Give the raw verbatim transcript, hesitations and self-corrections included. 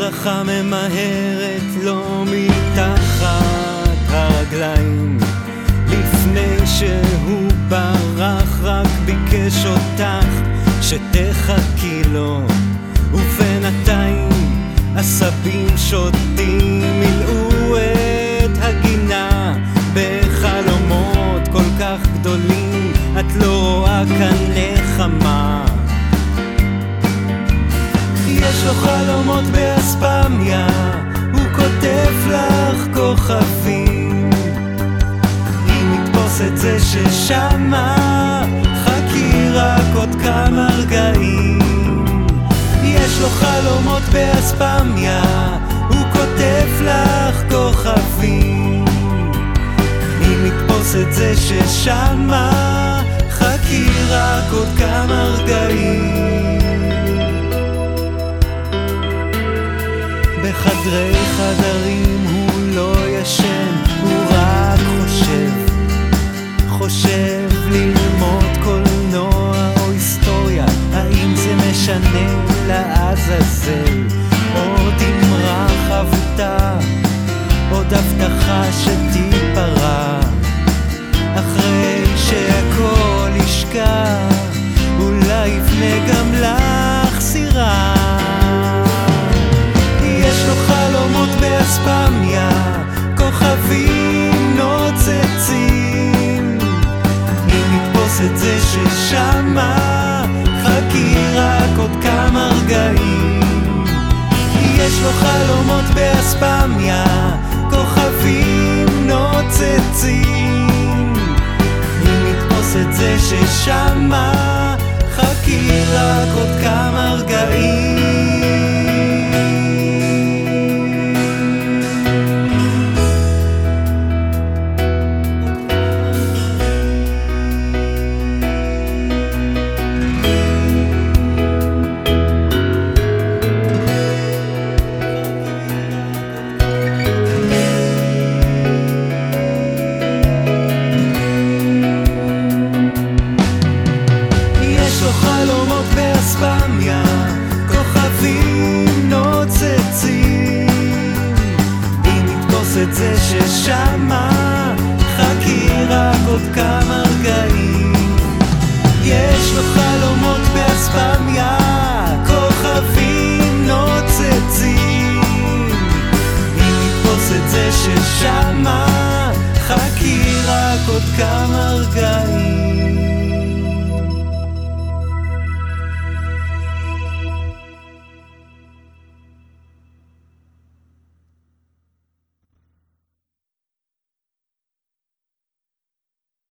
ברכה ממהרת לו מתחת הרגליים, לפני שהוא ברח רק ביקש אותך שתחכי לו, ובינתיים עשבים שוטים מילאו את הגינה בחלומות כל כך גדולים, את לא רואה כאן נחמה. יש לו חלומות באספמיה, הוא כותב לך כוכבים, אם נתפוס את זה ששמה, חכי רק עוד כמה רגעים. יש לו חלומות באספמיה, הוא כותב לך כוכבים, אם נתפוס את זה ששמה, חכי רק עוד כמה רגעים. בחדרי חדרים הוא לא ישן, הוא רק חושב, חושב ללמוד קולנוע או היסטוריה, האם זה משנה לעזאזל? עוד אמרה חבוטה, עוד הבטחה שתיפרע, אחרי שהכל ישקע, אולי יבנה גם לך סירה. יש לו חלומות באספמיה, כוכבים נוצצים, אם נתפוס את זה ששמה, חכי רק עוד כמה רגעים. יש לו חלומות באספמיה, כוכבים נוצצים, אם נתפוס את זה ששמה, חכי רק עוד כמה רגעים. חלומות באספמיה, כוכבים נוצצים, אם נתפוס את זה ששמה, חכי רק עוד כמה רגעים. יש לו חלומות באספמיה, כוכבים נוצצים, אם נתפוס את זה ששמה, חכי רק עוד כמה רגעים.